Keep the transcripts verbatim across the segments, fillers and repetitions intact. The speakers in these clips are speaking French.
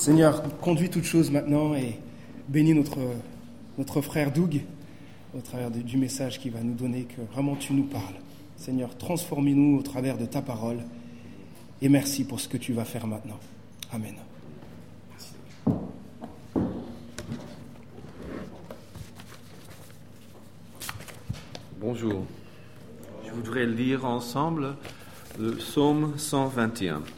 Seigneur, conduis toutes choses maintenant et bénis notre, notre frère Doug au travers de, du message qu'il va nous donner, que vraiment tu nous parles. Seigneur, transforme-nous au travers de ta parole et merci pour ce que tu vas faire maintenant. Amen. Bonjour. Je voudrais lire ensemble le psaume cent vingt et un.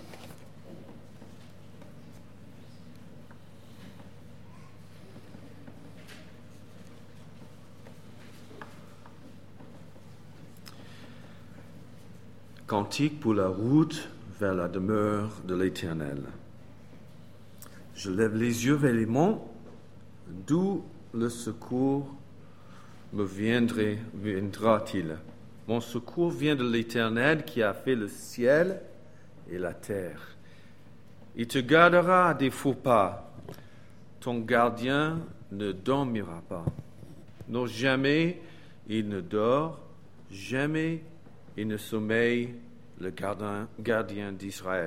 Cantique pour la route vers la demeure de l'Éternel. Je lève les yeux vers les monts, d'où le secours me viendrait, viendra-t-il? Mon secours vient de l'Éternel qui a fait le ciel et la terre. Il te gardera des faux pas. Ton gardien ne dormira pas. Non, jamais il ne dort, jamais il ne sommeille, le gardien, gardien d'Israël.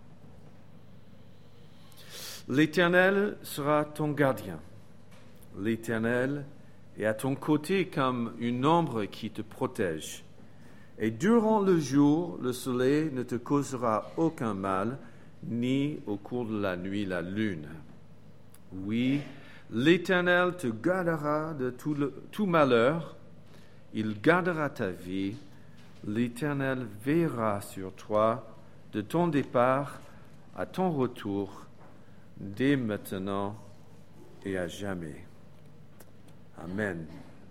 L'Éternel sera ton gardien. L'Éternel est à ton côté comme une ombre qui te protège. Et durant le jour, le soleil ne te causera aucun mal, ni au cours de la nuit la lune. Oui, l'Éternel te gardera de tout, le, tout malheur. Il gardera ta vie. L'Éternel veillera sur toi de ton départ à ton retour, dès maintenant et à jamais. Amen.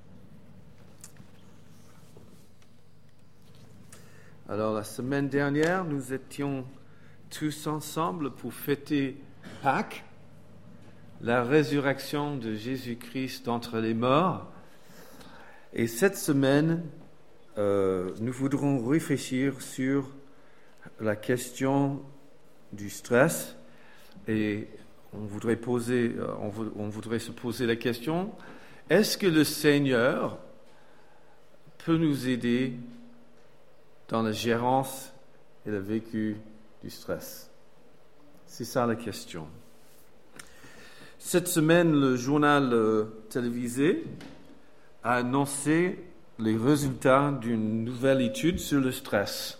Alors, la semaine dernière, nous étions tous ensemble pour fêter Pâques, la résurrection de Jésus-Christ d'entre les morts. Et cette semaine, euh, nous voudrons réfléchir sur la question du stress et on voudrait poser, on, vou- on voudrait se poser la question: est-ce que le Seigneur peut nous aider dans la gérance et le vécu du stress? C'est ça la question. Cette semaine, le journal euh, télévisé a annoncé les résultats d'une nouvelle étude sur le stress.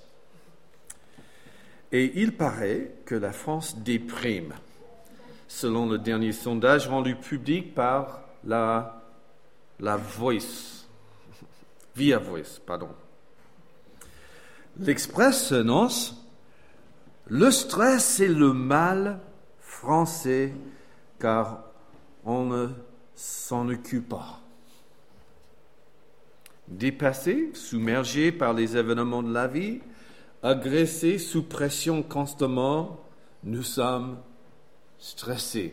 Et il paraît que la France déprime, selon le dernier sondage rendu public par la, la Voice, Via Voice, pardon. L'Express annonce: le stress est le mal français car on ne s'en occupe pas. Dépassés, submergés par les événements de la vie, agressés sous pression constamment, nous sommes stressés.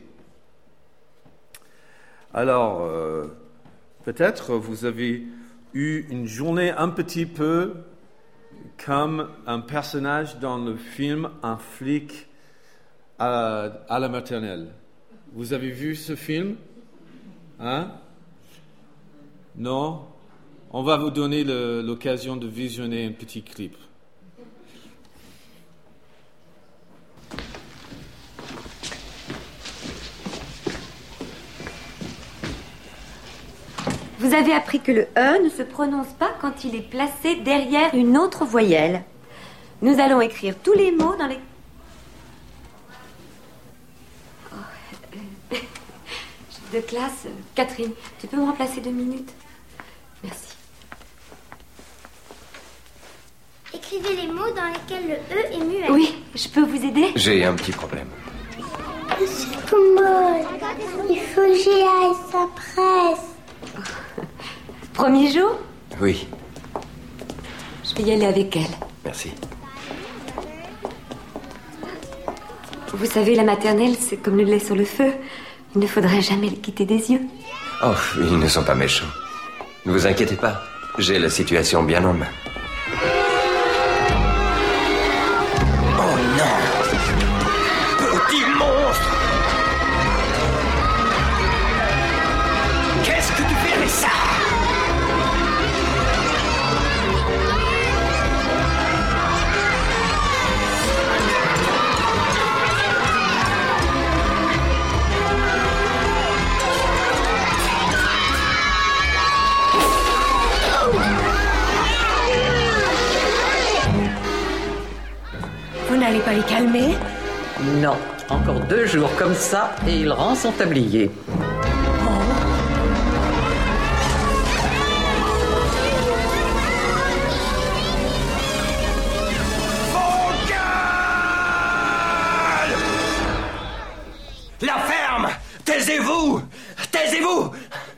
Alors, euh, peut-être vous avez eu une journée un petit peu comme un personnage dans le film Un flic à, à la maternelle. Vous avez vu ce film? Hein? Non? On va vous donner le, l'occasion de visionner un petit clip. Vous avez appris que le E ne se prononce pas quand il est placé derrière une autre voyelle. Nous allons écrire tous les mots dans les... Oh, euh, de classe, Catherine, tu peux me remplacer deux minutes? Merci. Écrivez les mots dans lesquels le E est muet. Oui, je peux vous aider? J'ai un petit problème. C'est Poumol. Il faut que j'y aille, ça presse. Premier jour? Oui, Je vais y aller avec elle. merci. Vous savez, la maternelle, c'est comme le lait sur le feu. Il ne faudrait jamais le quitter des yeux. Oh, ils ne sont pas méchants. Ne vous inquiétez pas, j'ai la situation bien en main. Oh non! Petit monstre! Qu'est-ce que tu fais avec ça? les calmer? Non, encore deux jours comme ça et il rend son tablier. La ferme! Taisez-vous! Taisez-vous!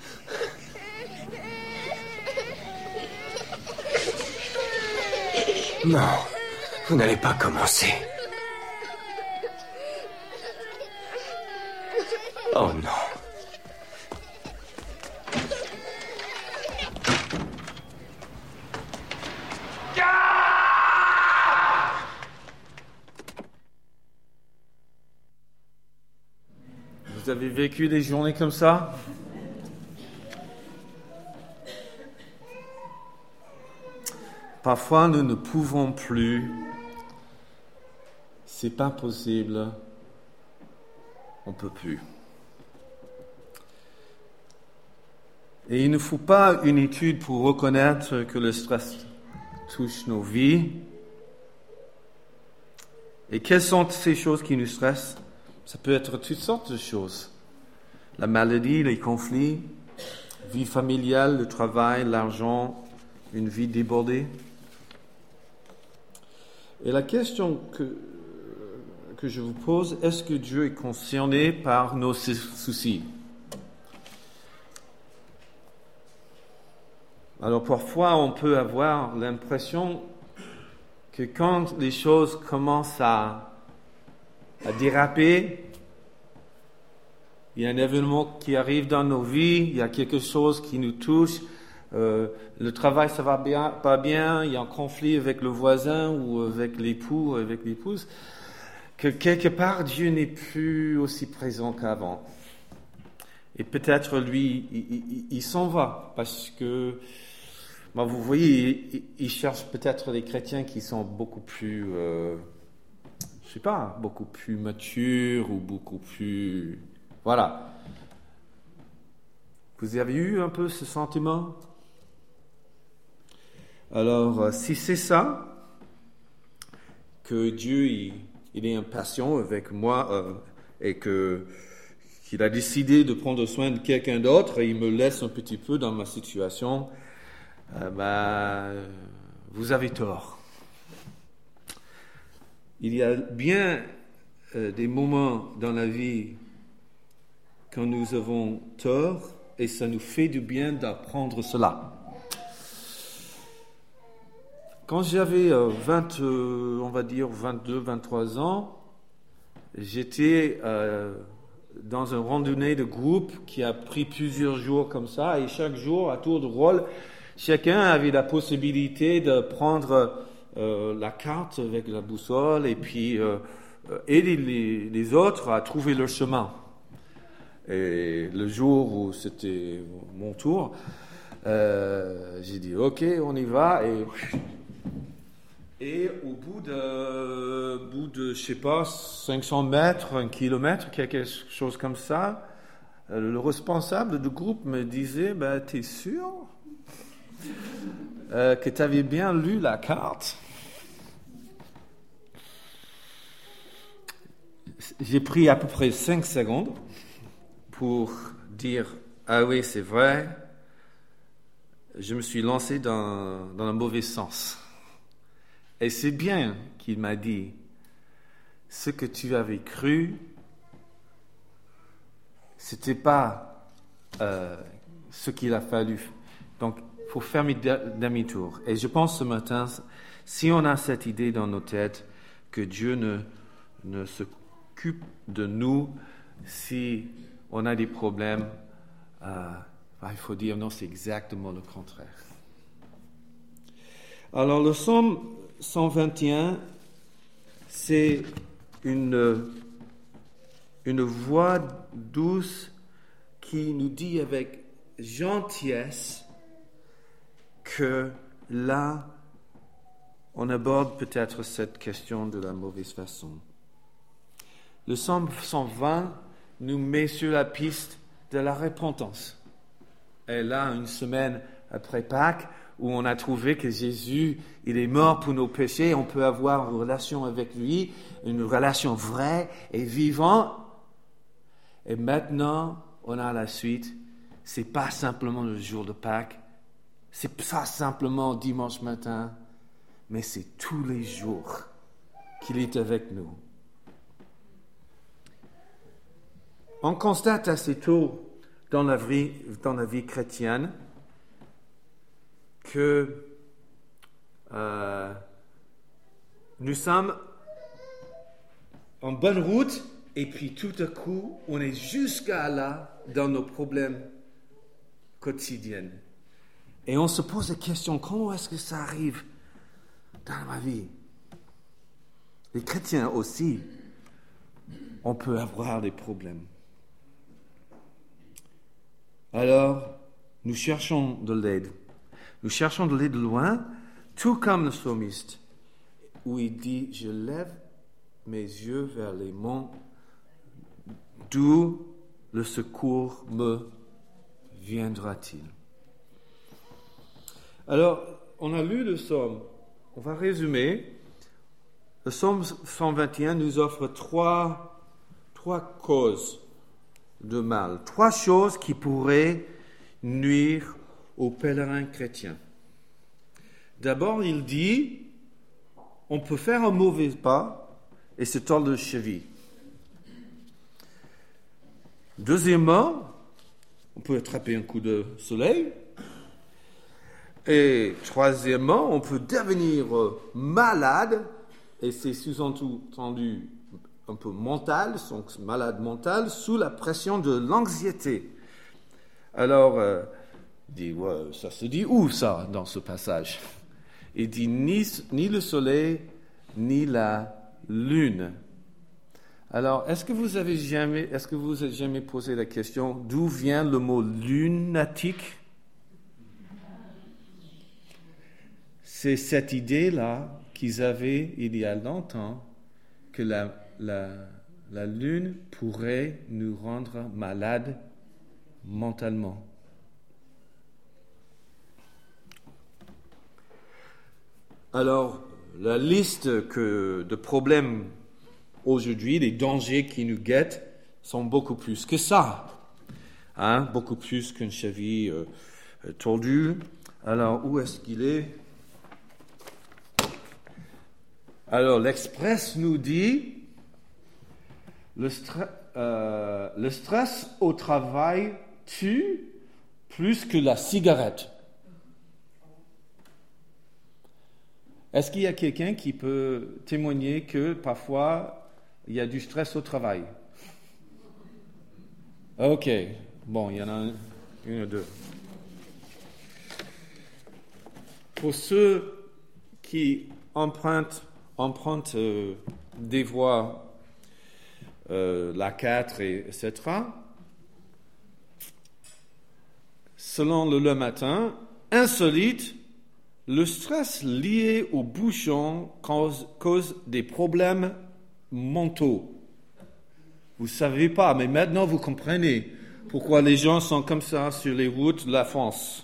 Non, vous n'allez pas commencer. Oh non. Vous avez vécu des journées comme ça? Parfois, nous ne pouvons plus. C'est pas possible. On peut plus. Et il ne faut pas une étude pour reconnaître que le stress touche nos vies. Et quelles sont ces choses qui nous stressent? Ça peut être toutes sortes de choses. La maladie, les conflits, vie familiale, le travail, l'argent, une vie débordée. Et la question que, que je vous pose, est-ce que Dieu est concerné par nos soucis? Alors parfois, on peut avoir l'impression que quand les choses commencent à, à déraper, il y a un événement qui arrive dans nos vies, il y a quelque chose qui nous touche, euh, le travail ça va bien, pas bien, il y a un conflit avec le voisin ou avec l'époux, avec l'épouse, que quelque part Dieu n'est plus aussi présent qu'avant. Et peut-être lui, il, il, il s'en va parce que, ben vous voyez, il, il cherche peut-être des chrétiens qui sont beaucoup plus, euh, je sais pas, beaucoup plus matures ou beaucoup plus, voilà. Vous avez eu un peu ce sentiment? Alors, si c'est ça, que Dieu il, il est impatient avec moi euh, et que qu'il a décidé de prendre soin de quelqu'un d'autre et il me laisse un petit peu dans ma situation, euh, ben, vous avez tort. Il y a bien euh, des moments dans la vie quand nous avons tort et ça nous fait du bien d'apprendre cela. Quand j'avais euh, vingt, euh, on va dire vingt-deux, vingt-trois ans, j'étais euh, dans un randonnée de groupe qui a pris plusieurs jours comme ça, et chaque jour, à tour de rôle, chacun avait la possibilité de prendre euh, la carte avec la boussole et puis euh, aider les, les autres à trouver leur chemin. Et le jour où c'était mon tour, euh, j'ai dit ok, on y va, et Et au bout de, bout de, je sais pas, cinq cents mètres, un kilomètre, quelque chose comme ça, le responsable du groupe me disait, ben, t'es sûr euh, que tu avais bien lu la carte? J'ai pris à peu près cinq secondes pour dire, ah oui, c'est vrai, je me suis lancé dans, dans le mauvais sens. Et c'est bien qu'il m'a dit, ce que tu avais cru, c'était pas euh, ce qu'il a fallu. Donc, il faut faire demi-tour. Et je pense ce matin, si on a cette idée dans nos têtes, que Dieu ne, ne s'occupe de nous, si on a des problèmes, euh, il faut dire non, c'est exactement le contraire. Alors, le psaume cent vingt et un, c'est une, une voix douce qui nous dit avec gentillesse que là, on aborde peut-être cette question de la mauvaise façon. Le psaume cent vingt nous met sur la piste de la repentance. Et là, une semaine après Pâques, où on a trouvé que Jésus, il est mort pour nos péchés, on peut avoir une relation avec lui, une relation vraie et vivante. Et maintenant, on a la suite. C'est pas simplement le jour de Pâques, c'est pas simplement dimanche matin, mais c'est tous les jours qu'il est avec nous. On constate assez tôt dans la vie, dans la vie chrétienne que euh, nous sommes en bonne route et puis tout à coup, on est jusqu'à là dans nos problèmes quotidiens. Et on se pose la question, comment est-ce que ça arrive dans ma vie? Les chrétiens aussi, on peut avoir des problèmes. Alors, nous cherchons de l'aide. Nous cherchons de l'aide loin, tout comme le psalmiste, où il dit, je lève mes yeux vers les monts, d'où le secours me viendra-t-il? Alors, on a lu le psaume. On va résumer. Le psaume cent vingt et un nous offre trois, trois causes de mal, trois choses qui pourraient nuire aux pèlerins chrétiens. D'abord, il dit, on peut faire un mauvais pas et se tordre le cheville. Deuxièmement, on peut attraper un coup de soleil. Et troisièmement, on peut devenir malade, et c'est sous-entendu un peu mental, donc malade mental, sous la pression de l'anxiété. Alors, euh, il dit, ouais, ça se dit où ça, dans ce passage? Il dit ni, ni le soleil, ni la lune. Alors, est-ce que vous avez jamais, est-ce que vous avez jamais posé la question d'où vient le mot lunatique? C'est cette idée-là qu'ils avaient il y a longtemps que la, la, la lune pourrait nous rendre malades mentalement. Alors, la liste que, de problèmes aujourd'hui, les dangers qui nous guettent, sont beaucoup plus que ça. Hein? Beaucoup plus qu'une cheville euh, tordue. Alors, où est-ce qu'il est? Alors, l'Express nous dit le, stre- euh, le stress au travail tue plus que la cigarette. Est-ce qu'il y a quelqu'un qui peut témoigner que parfois il y a du stress au travail? Ok, bon, il y en a une ou deux. Pour ceux qui empruntent empruntent euh, des voies, euh, l'A quatre, et, etc. Selon le Le Matin, insolite, le stress lié aux bouchons cause, cause des problèmes mentaux. Vous ne savez pas, mais maintenant vous comprenez pourquoi les gens sont comme ça sur les routes de la France.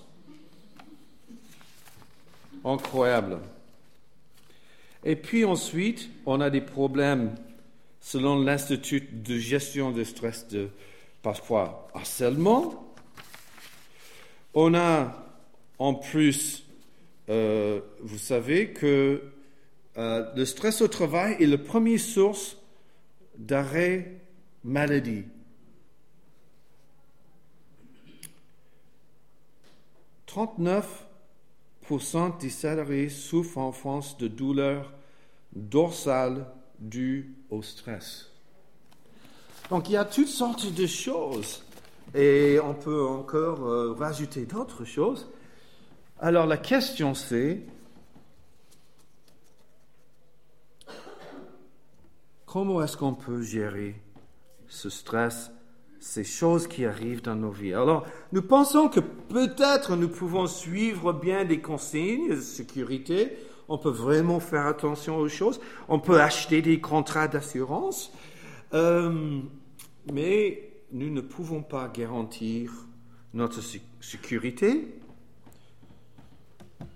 Incroyable. Et puis ensuite, on a des problèmes, selon l'Institut de gestion de stress, de parfois harcèlement. On a en plus, euh, vous savez que euh, le stress au travail est la première source d'arrêt maladie. trente-neuf pour cent des salariés souffrent en France de douleurs dorsales dues au stress. Donc il y a toutes sortes de choses et on peut encore euh, rajouter d'autres choses. Alors la question c'est, comment est-ce qu'on peut gérer ce stress, ces choses qui arrivent dans nos vies? Alors, nous pensons que peut-être nous pouvons suivre bien des consignes de sécurité, on peut vraiment faire attention aux choses, on peut acheter des contrats d'assurance, euh, mais nous ne pouvons pas garantir notre sécurité.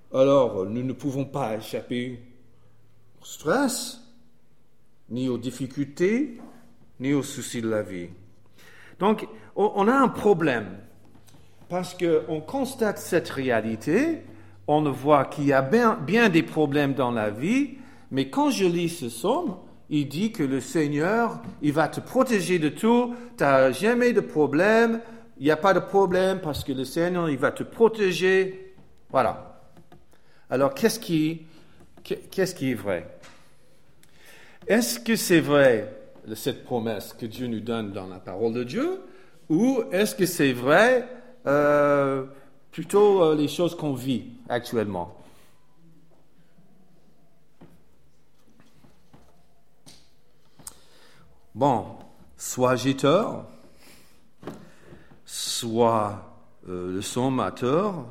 alors nous ne pouvons pas échapper au stress, ni aux difficultés, ni aux soucis de la vie. Donc, on a un problème, parce qu'on constate cette réalité, on voit qu'il y a bien, bien des problèmes dans la vie, mais quand je lis ce psaume, il dit que le Seigneur, il va te protéger de tout, tu n'as jamais de problème, il n'y a pas de problème parce que le Seigneur, il va te protéger. Voilà. Alors, qu'est-ce qui, qu'est-ce qui est vrai? Est-ce que c'est vrai, cette promesse que Dieu nous donne dans la parole de Dieu, ou est-ce que c'est vrai euh, plutôt euh, les choses qu'on vit actuellement? Bon, soit j'ai tort, soit euh, le psaume a tort,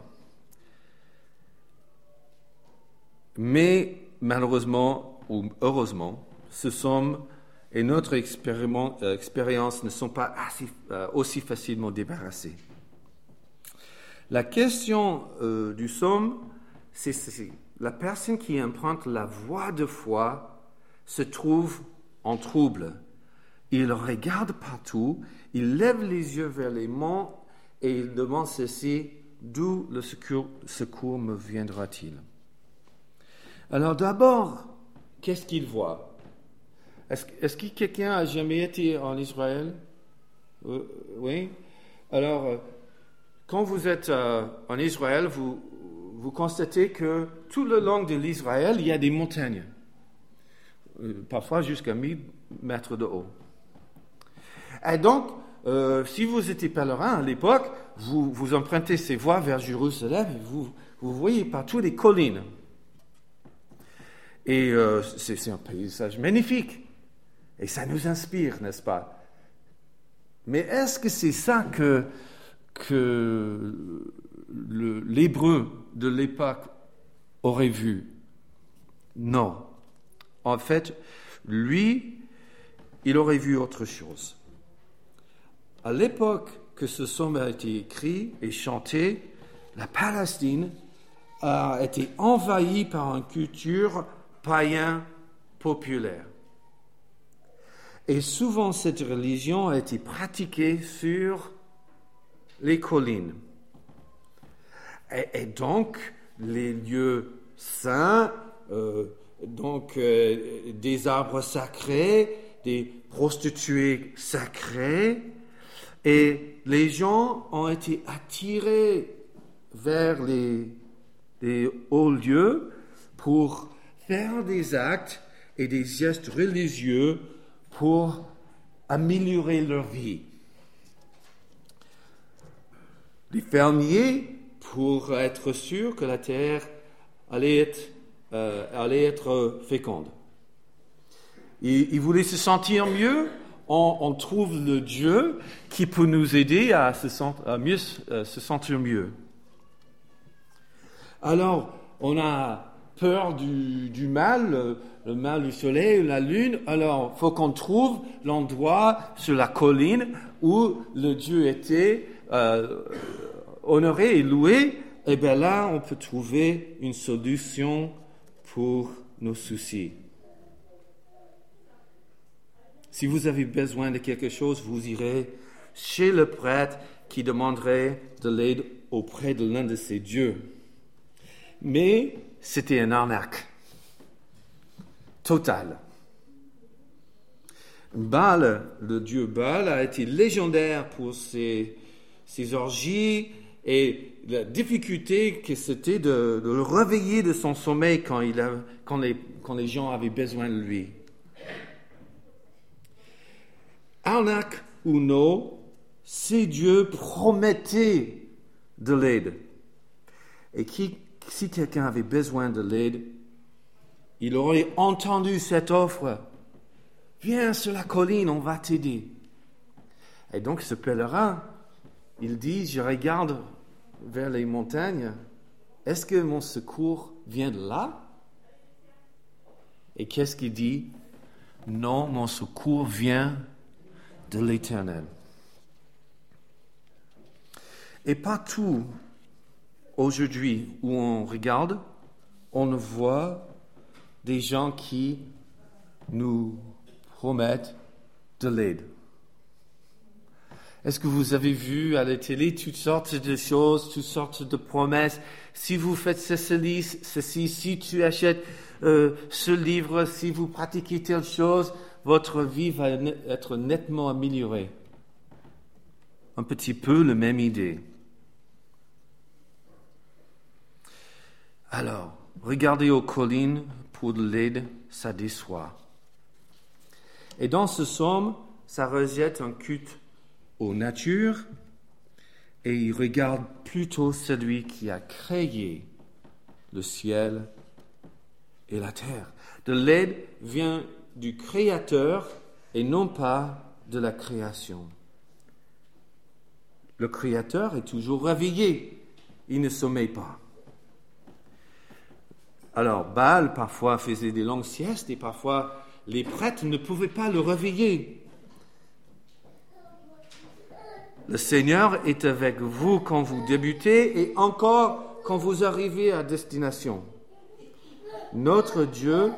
mais malheureusement ou heureusement, ce psaume et notre euh, expérience ne sont pas assez, euh, aussi facilement débarrassés. La question euh, du psaume, c'est, c'est la personne qui emprunte la voie de foi se trouve en trouble. Il regarde partout, il lève les yeux vers les monts et il demande ceci: d'où le secours, secours me viendra-t-il? Alors d'abord, qu'est-ce qu'il voit? Est-ce, est-ce que quelqu'un a jamais été en Israël? euh, Oui. Alors, euh, quand vous êtes euh, en Israël, vous, vous constatez que tout le long de l'Israël, il y a des montagnes, euh, parfois jusqu'à mille mètres de haut. Et donc, euh, si vous étiez pèlerin à l'époque, vous, vous empruntez ces voies vers Jérusalem et vous, vous voyez partout des collines. Et euh, c'est, c'est un paysage magnifique. Et ça nous inspire, n'est-ce pas? Mais est-ce que c'est ça que, que le, l'Hébreu de l'époque aurait vu? Non. En fait, lui, il aurait vu autre chose. À l'époque que ce psaume a été écrit et chanté, la Palestine a été envahie par une culture païenne populaire. Et souvent, cette religion a été pratiquée sur les collines. Et, et donc, les lieux saints, euh, donc euh, des arbres sacrés, des prostituées sacrées, et les gens ont été attirés vers les, les hauts lieux pour faire des actes et des gestes religieux pour améliorer leur vie. Les fermiers, pour être sûrs que la terre allait être, euh, allait être féconde. Ils, ils voulaient se sentir mieux. On, on trouve le Dieu qui peut nous aider à se, sent, à mieux, à se sentir mieux. Alors, on a peur du, du mal, le, le mal du soleil, la lune. Alors, il faut qu'on trouve l'endroit sur la colline où le Dieu était euh, honoré et loué. Et bien là, on peut trouver une solution pour nos soucis. Si vous avez besoin de quelque chose, vous irez chez le prêtre qui demanderait de l'aide auprès de l'un de ses dieux. Mais c'était une arnaque totale. Baal, le dieu Baal, a été légendaire pour ses, ses orgies et la difficulté que c'était de, de le réveiller de son sommeil quand, il a, quand, les, quand les gens avaient besoin de lui. Arnaque ou non, ces dieux promettaient de l'aide. Et qui, si quelqu'un avait besoin de l'aide, il aurait entendu cette offre. Viens sur la colline, on va t'aider. Et donc ce pèlerin, il dit, je regarde vers les montagnes, est-ce que mon secours vient de là? Et qu'est-ce qu'il dit? Non, mon secours vient de l'Éternel. Et partout, aujourd'hui, où on regarde, on voit des gens qui nous promettent de l'aide. Est-ce que vous avez vu à la télé toutes sortes de choses, toutes sortes de promesses? Si vous faites ceci, ceci si tu achètes euh, ce livre, si vous pratiquez telle chose, votre vie va être nettement améliorée. Un petit peu la même idée. Alors, regarder aux collines pour de l'aide, ça déçoit. Et dans ce psaume, ça rejette un culte aux natures et il regarde plutôt celui qui a créé le ciel et la terre. De l'aide vient du Créateur et non pas de la création. Le Créateur est toujours réveillé, il ne sommeille pas. Alors, Baal parfois faisait des longues siestes et parfois les prêtres ne pouvaient pas le réveiller. Le Seigneur est avec vous quand vous débutez et encore quand vous arrivez à destination. Notre Dieu,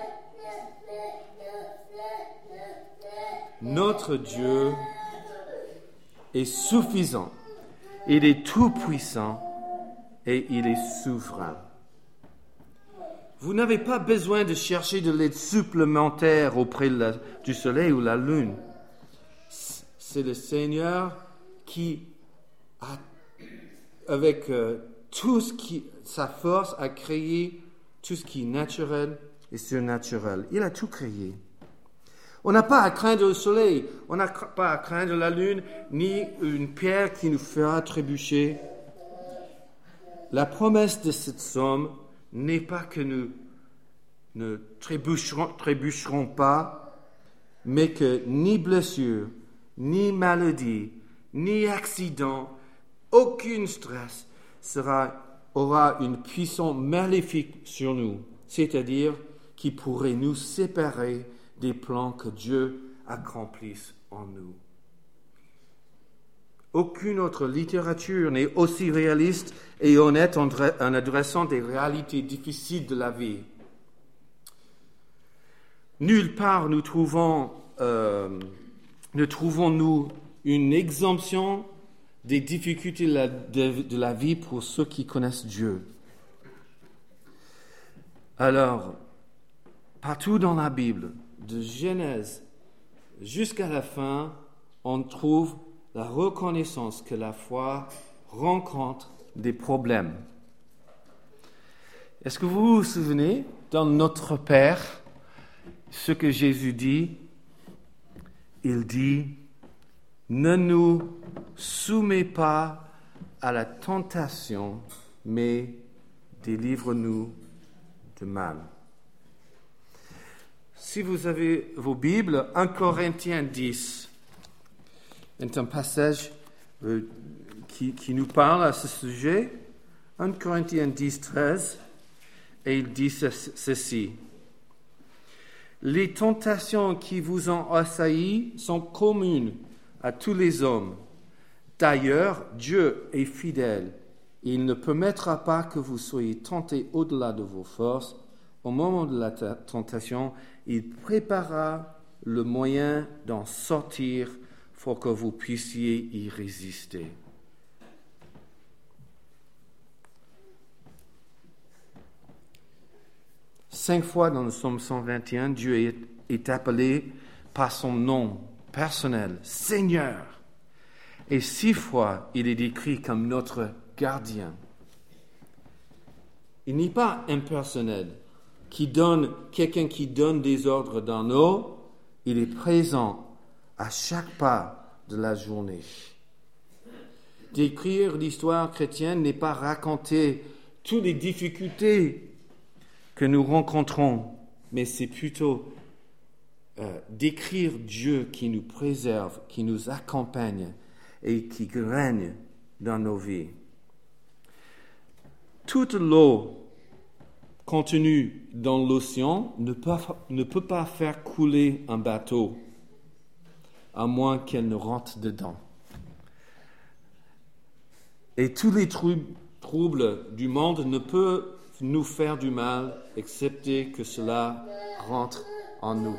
notre Dieu est suffisant. Il est tout-puissant et il est souverain. Vous n'avez pas besoin de chercher de l'aide supplémentaire auprès de la, du soleil ou la lune. C'est le Seigneur qui, a, avec euh, tout ce qui, sa force, a créé tout ce qui est naturel et surnaturel. Il a tout créé. On n'a pas à craindre le soleil, on n'a pas à craindre la lune, ni une pierre qui nous fera trébucher. La promesse de cette somme n'est pas que nous ne trébucherons, trébucherons pas, mais que ni blessure, ni maladie, ni accident, aucun stress sera, aura une puissance maléfique sur nous, c'est-à-dire qui pourrait nous séparer des plans que Dieu accomplisse en nous. Aucune autre littérature n'est aussi réaliste et honnête en, en adressant des réalités difficiles de la vie. Nulle part nous trouvons, euh, ne trouvons-nous une exemption des difficultés de la, de, de la vie pour ceux qui connaissent Dieu. Alors, partout dans la Bible, de Genèse jusqu'à la fin, on trouve la reconnaissance que la foi rencontre des problèmes. Est-ce que vous vous souvenez, dans Notre Père, ce que Jésus dit? Il dit, ne nous soumets pas à la tentation, mais délivre-nous du mal. Si vous avez vos Bibles, un Corinthiens dix est un passage euh, qui, qui nous parle à ce sujet. un Corinthiens dix, treize, et il dit ceci. Les tentations qui vous ont assaillis sont communes à tous les hommes. D'ailleurs, Dieu est fidèle. Il ne permettra pas que vous soyez tentés au-delà de vos forces. Au moment de la tentation, il préparera le moyen d'en sortir pour que vous puissiez y résister. Cinq fois dans le psaume cent vingt et un, Dieu est, est appelé par son nom personnel, Seigneur. Et six fois, il est décrit comme notre gardien. Il n'est pas impersonnel, qui donne, quelqu'un qui donne des ordres dans l'eau, il est présent à chaque pas de la journée. D'écrire l'histoire chrétienne n'est pas raconter toutes les difficultés que nous rencontrons, mais c'est plutôt euh, décrire Dieu qui nous préserve, qui nous accompagne et qui règne dans nos vies. Toute l'eau contenue dans l'océan ne peut, ne peut pas faire couler un bateau, à moins qu'elle ne rentre dedans. Et tous les trou- troubles du monde ne peuvent nous faire du mal, excepté que cela rentre en nous.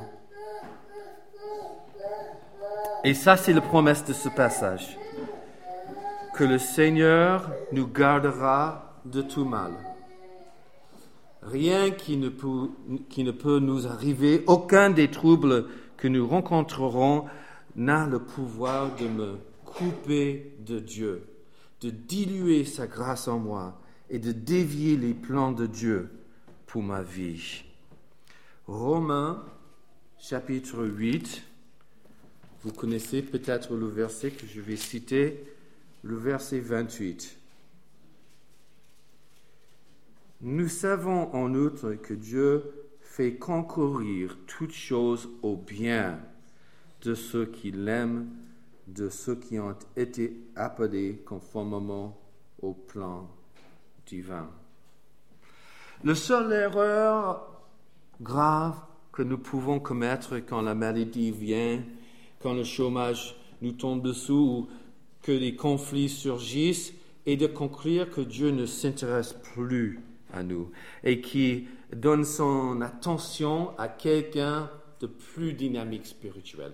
Et ça, c'est la promesse de ce passage, que le Seigneur nous gardera de tout mal. Rien qui ne peut, qui ne peut nous arriver, aucun des troubles que nous rencontrerons n'a le pouvoir de me couper de Dieu, de diluer sa grâce en moi et de dévier les plans de Dieu pour ma vie. Romains, chapitre huit, vous connaissez peut-être le verset que je vais citer, le verset vingt-huit. Nous savons en outre que Dieu fait concourir toutes choses au bien de ceux qui l'aiment, de ceux qui ont été appelés conformément au plan divin. La seule erreur grave que nous pouvons commettre quand la maladie vient, quand le chômage nous tombe dessous ou que les conflits surgissent, est de conclure que Dieu ne s'intéresse plus à nous et qui donne son attention à quelqu'un de plus dynamique spirituel.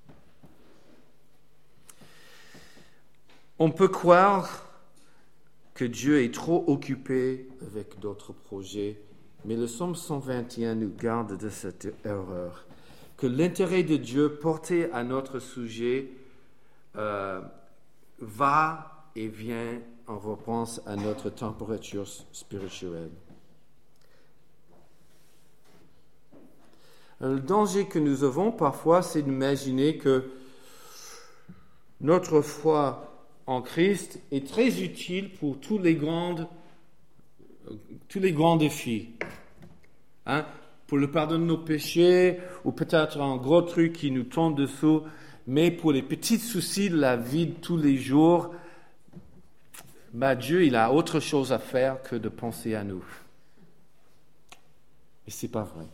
On peut croire que Dieu est trop occupé avec d'autres projets, mais le psaume cent vingt et un nous garde de cette erreur, que l'intérêt de Dieu porté à notre sujet euh, va et vient en réponse à notre température spirituelle. Le danger que nous avons parfois, c'est d'imaginer que notre foi en Christ est très utile pour tous les grands, tous les grands défis. Hein? Pour le pardon de nos péchés, ou peut-être un gros truc qui nous tombe dessous, mais pour les petits soucis de la vie de tous les jours, bah Dieu, il a autre chose à faire que de penser à nous. Et c'est pas vrai.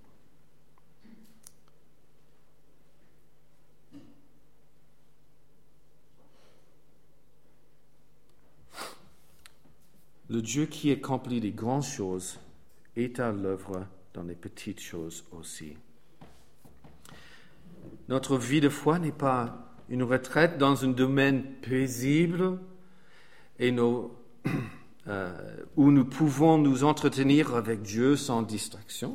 Le Dieu qui accomplit les grandes choses est à l'œuvre dans les petites choses aussi. Notre vie de foi n'est pas une retraite dans un domaine paisible et nos, euh, où nous pouvons nous entretenir avec Dieu sans distraction.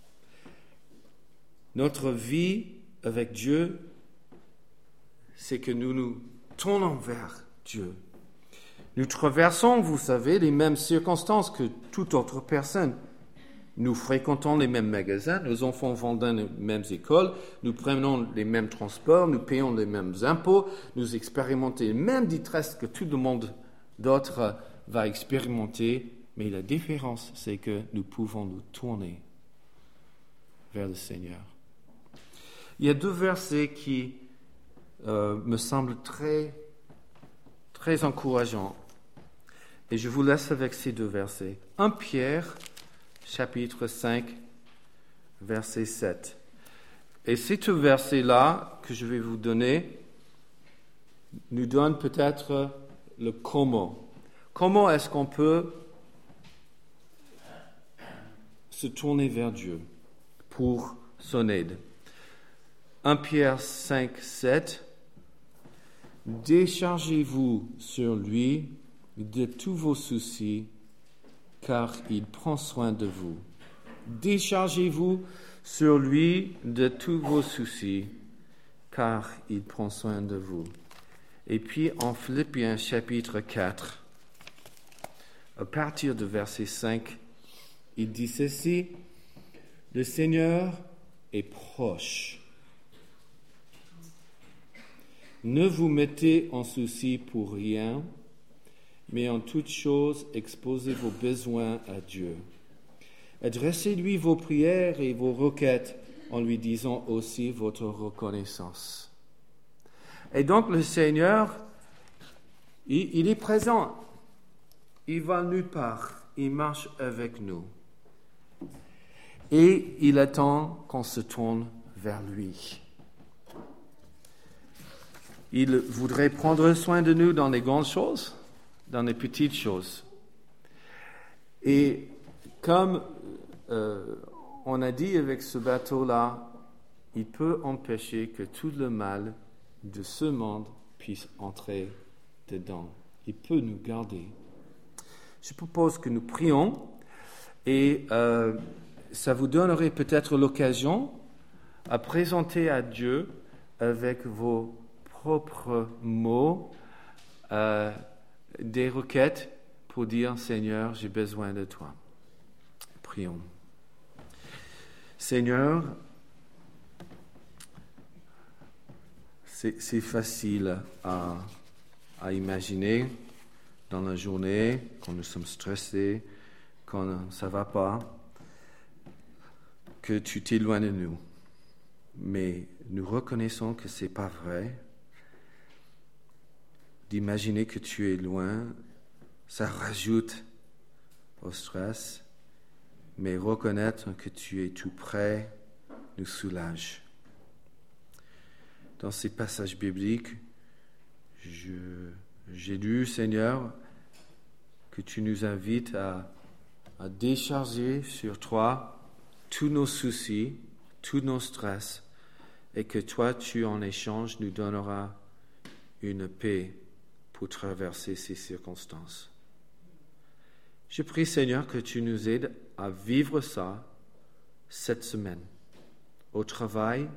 Notre vie avec Dieu, c'est que nous nous tournons vers Dieu. Nous traversons, vous savez, les mêmes circonstances que toute autre personne. Nous fréquentons les mêmes magasins, nos enfants vont dans les mêmes écoles, nous prenons les mêmes transports, nous payons les mêmes impôts, nous expérimentons les mêmes détresses que tout le monde d'autre va expérimenter. Mais la différence, c'est que nous pouvons nous tourner vers le Seigneur. Il y a deux versets qui euh, me semblent très, très encourageants. Et je vous laisse avec ces deux versets. un Pierre, chapitre cinq, verset sept. Et ces deux versets-là que je vais vous donner nous donnent peut-être le comment. Comment est-ce qu'on peut se tourner vers Dieu pour son aide? un Pierre cinq, sept. Déchargez-vous sur lui de tous vos soucis, car il prend soin de vous. Déchargez-vous sur lui de tous vos soucis, car il prend soin de vous. Et puis en Philippiens chapitre quatre, à partir du verset cinq, il dit ceci: le Seigneur est proche. Ne vous mettez en souci pour rien, mais en toute chose, exposez vos besoins à Dieu. Adressez-lui vos prières et vos requêtes en lui disant aussi votre reconnaissance. Et donc le Seigneur, il, il est présent. Il va nulle part. Il marche avec nous. Et il attend qu'on se tourne vers lui. Il voudrait prendre soin de nous dans les grandes choses, dans les petites choses. Et comme euh, on a dit avec ce bateau-là, il peut empêcher que tout le mal de ce monde puisse entrer dedans. Il peut nous garder. Je propose que nous prions et euh, ça vous donnerait peut-être l'occasion à présenter à Dieu avec vos propres mots euh, des requêtes pour dire « Seigneur, j'ai besoin de toi ». Prions. Seigneur, c'est, c'est facile à, à imaginer dans la journée, quand nous sommes stressés, quand ça ne va pas, que tu t'éloignes de nous. Mais nous reconnaissons que ce n'est pas vrai. D'imaginer que tu es loin, ça rajoute au stress. Mais reconnaître que tu es tout près nous soulage. Dans ces passages bibliques, je, j'ai lu, Seigneur, que tu nous invites à, à décharger sur toi tous nos soucis, tous nos stress, et que toi, tu, en échange, nous donneras une paix pour traverser ces circonstances. Je prie, Seigneur, que tu nous aides à vivre ça cette semaine, au travail,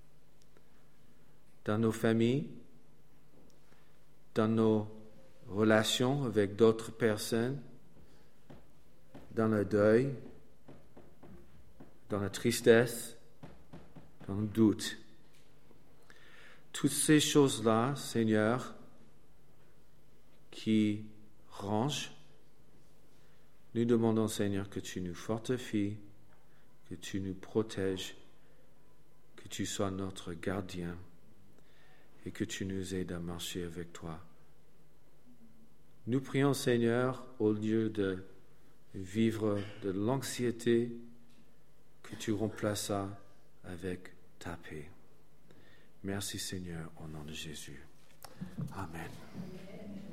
dans nos familles, dans nos relations avec d'autres personnes, dans le deuil, dans la tristesse, dans le doute. Toutes ces choses-là, Seigneur, qui rangent, nous demandons, Seigneur, que tu nous fortifies, que tu nous protèges, que tu sois notre gardien et que tu nous aides à marcher avec toi. Nous prions, Seigneur, au lieu de vivre de l'anxiété, que tu remplaces ça avec ta paix. Merci, Seigneur, au nom de Jésus. Amen.